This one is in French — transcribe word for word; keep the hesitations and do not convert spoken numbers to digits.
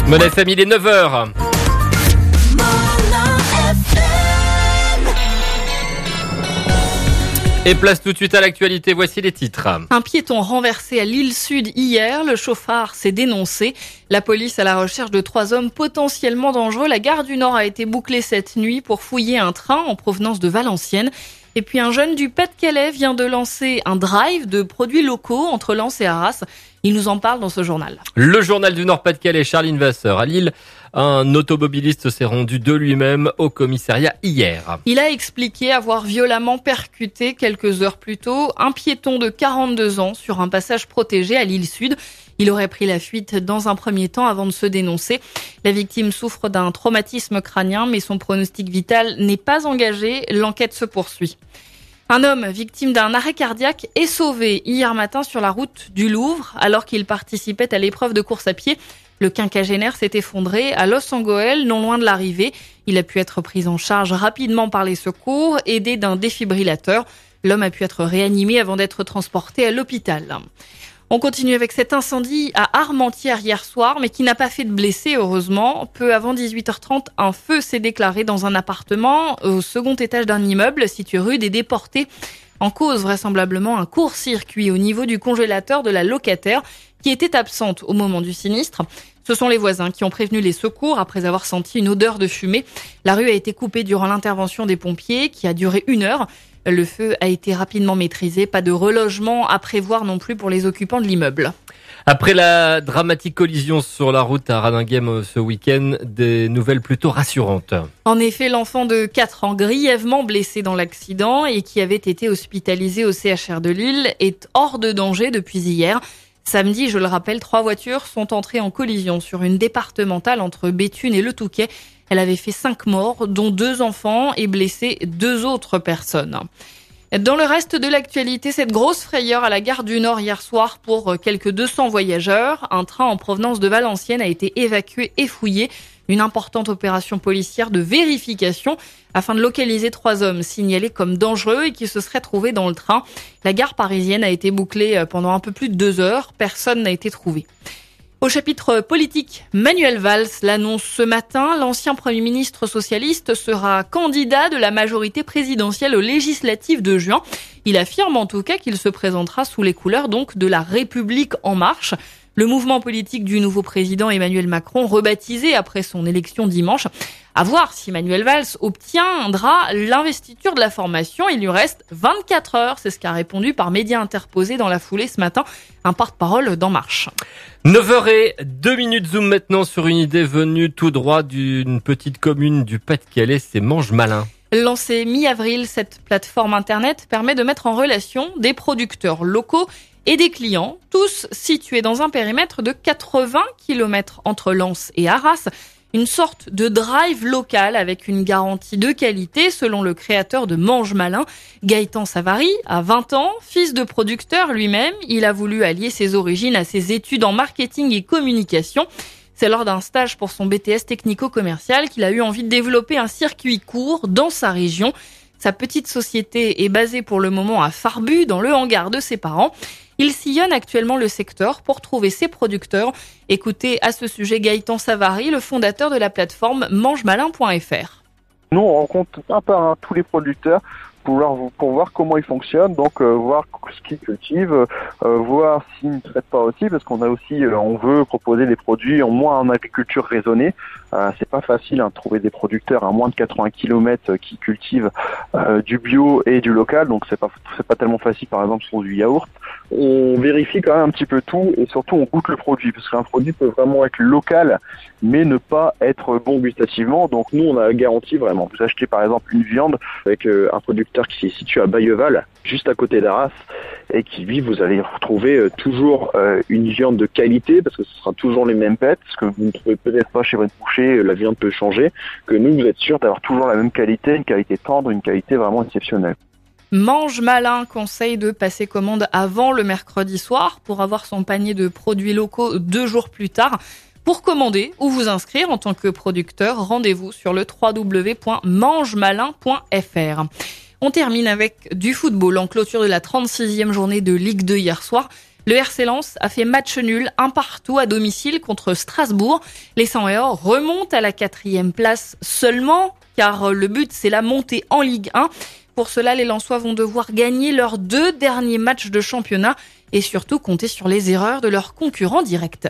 Monnaie Famille, il est neuf heures. Et place tout de suite à l'actualité, voici les titres. Un piéton renversé à Lille Sud hier, le chauffard s'est dénoncé. La police à la recherche de trois hommes potentiellement dangereux. La gare du Nord a été bouclée cette nuit pour fouiller un train en provenance de Valenciennes. Et puis un jeune du Pas-de-Calais vient de lancer un drive de produits locaux entre Lens et Arras. Il nous en parle dans ce journal. Le journal du Nord-Pas-de-Calais, Charline Vasseur. À Lille, un automobiliste s'est rendu de lui-même au commissariat hier. Il a expliqué avoir violemment percuté quelques heures plus tôt un piéton de quarante-deux ans sur un passage protégé à Lille Sud. Il aurait pris la fuite dans un premier temps avant de se dénoncer. La victime souffre d'un traumatisme crânien, mais son pronostic vital n'est pas engagé. L'enquête se poursuit. Un homme victime d'un arrêt cardiaque est sauvé hier matin sur la route du Louvre alors qu'il participait à l'épreuve de course à pied. Le quinquagénaire s'est effondré à Los-en-Goël, non loin de l'arrivée. Il a pu être pris en charge rapidement par les secours, aidé d'un défibrillateur. L'homme a pu être réanimé avant d'être transporté à l'hôpital. On continue avec cet incendie à Armentières hier soir, mais qui n'a pas fait de blessés, heureusement. Peu avant dix-huit heures trente, un feu s'est déclaré dans un appartement au second étage d'un immeuble situé rue des Déportés. En cause, vraisemblablement, un court-circuit au niveau du congélateur de la locataire qui était absente au moment du sinistre. Ce sont les voisins qui ont prévenu les secours après avoir senti une odeur de fumée. La rue a été coupée durant l'intervention des pompiers qui a duré une heure. Le feu a été rapidement maîtrisé. Pas de relogement à prévoir non plus pour les occupants de l'immeuble. Après la dramatique collision sur la route à Radinghem ce week-end, des nouvelles plutôt rassurantes. En effet, l'enfant de quatre ans, grièvement blessé dans l'accident et qui avait été hospitalisé au C H R de Lille, est hors de danger depuis hier. Samedi, je le rappelle, trois voitures sont entrées en collision sur une départementale entre Béthune et Le Touquet. Elle avait fait cinq morts, dont deux enfants, et blessé deux autres personnes. Dans le reste de l'actualité, cette grosse frayeur à la gare du Nord hier soir pour quelques deux cents voyageurs. Un train en provenance de Valenciennes a été évacué et fouillé. Une importante opération policière de vérification afin de localiser trois hommes signalés comme dangereux et qui se seraient trouvés dans le train. La gare parisienne a été bouclée pendant un peu plus de deux heures. Personne n'a été trouvé. Au chapitre politique, Manuel Valls l'annonce ce matin. L'ancien Premier ministre socialiste sera candidat de la majorité présidentielle aux législatives de juin. Il affirme en tout cas qu'il se présentera sous les couleurs donc de la République en marche. Le mouvement politique du nouveau président Emmanuel Macron, rebaptisé après son élection dimanche. À voir si Manuel Valls obtiendra l'investiture de la formation. Il lui reste vingt-quatre heures. C'est ce qu'a répondu par médias interposés dans la foulée ce matin un porte-parole d'En Marche. neuf heures zéro deux minutes, zoom maintenant sur une idée venue tout droit d'une petite commune du Pas-de-Calais, c'est Mangemalin. Lancée mi-avril, cette plateforme internet permet de mettre en relation des producteurs locaux et des clients, tous situés dans un périmètre de quatre-vingts kilomètres entre Lens et Arras. Une sorte de drive local avec une garantie de qualité selon le créateur de Mangemalin, Gaëtan Savary, à vingt ans, fils de producteur lui-même. Il a voulu allier ses origines à ses études en marketing et communication. C'est lors d'un stage pour son B T S technico-commercial qu'il a eu envie de développer un circuit court dans sa région. Sa petite société est basée pour le moment à Farbu, dans le hangar de ses parents. Il sillonne actuellement le secteur pour trouver ses producteurs. Écoutez à ce sujet Gaëtan Savary, le fondateur de la plateforme mangemalin point f r. Nous, on rencontre un par un tous les producteurs pour voir, pour voir comment ils fonctionnent, donc euh, voir ce qu'ils cultivent, euh, voir s'ils ne traitent pas aussi, parce qu'on a aussi, euh, on veut proposer des produits en moins en agriculture raisonnée. Euh, c'est pas facile hein, de trouver des producteurs à moins de quatre-vingts kilomètres qui cultivent euh, du bio et du local, donc c'est pas c'est pas tellement facile par exemple sur du yaourt. On vérifie quand même un petit peu tout et surtout on goûte le produit, parce qu'un produit peut vraiment être local mais ne pas être bon gustativement. Donc nous on a garanti vraiment. Vous achetez par exemple une viande avec euh, un producteur qui est situé à Bailleval, juste à côté d'Arras, et qui lui vous allez retrouver euh, toujours euh, une viande de qualité, parce que ce sera toujours les mêmes pêtes, ce que vous ne trouvez peut-être pas chez votre boucher, la viande peut changer, que nous vous êtes sûr d'avoir toujours la même qualité, une qualité tendre, une qualité vraiment exceptionnelle. Mangemalin conseille de passer commande avant le mercredi soir pour avoir son panier de produits locaux deux jours plus tard. Pour commander ou vous inscrire en tant que producteur, rendez-vous sur le w w w point mangemalin point f r. On termine avec du football en clôture de la trente-sixième journée de Ligue deux hier soir. Le R C Lens a fait match nul, un partout à domicile contre Strasbourg. Les cent et or remontent à la quatrième place seulement, car le but c'est la montée en Ligue un. Pour cela, les Lensois vont devoir gagner leurs deux derniers matchs de championnat et surtout compter sur les erreurs de leurs concurrents directs.